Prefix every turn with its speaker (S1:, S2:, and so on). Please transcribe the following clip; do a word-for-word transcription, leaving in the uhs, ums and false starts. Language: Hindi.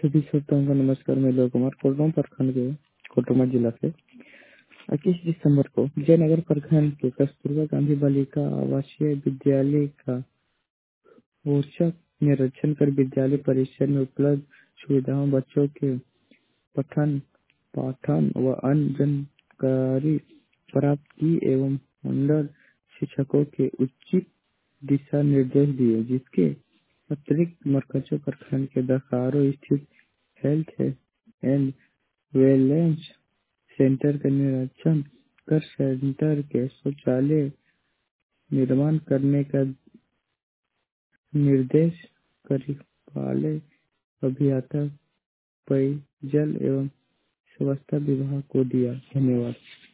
S1: सभी श्रोताओं का नमस्कार। मैं लोक कुमार कोल्डोम प्रखंड के कोटरमा जिला से इक्कीस दिसंबर को विजयनगर प्रखंड के कस्तूरबा गांधी बालिका आवासीय विद्यालय का औचक निरीक्षण कर विद्यालय परिसर में उपलब्ध सुविधाओं, बच्चों के पठन पाठन व अन्य जानकारी प्राप्त की एवं मंडल शिक्षकों के उचित दिशा निर्देश दिए, जिसके अतिरिक्त मरकजों प्रखंड के दखारो स्थित हेल्थ एंड वेलनेस सेंटर का निरीक्षण कर सेंटर के शौचालय निर्माण करने का निर्देश कार्यपालक अभियंता पेयजल एवं स्वच्छता विभाग को दिया। धन्यवाद।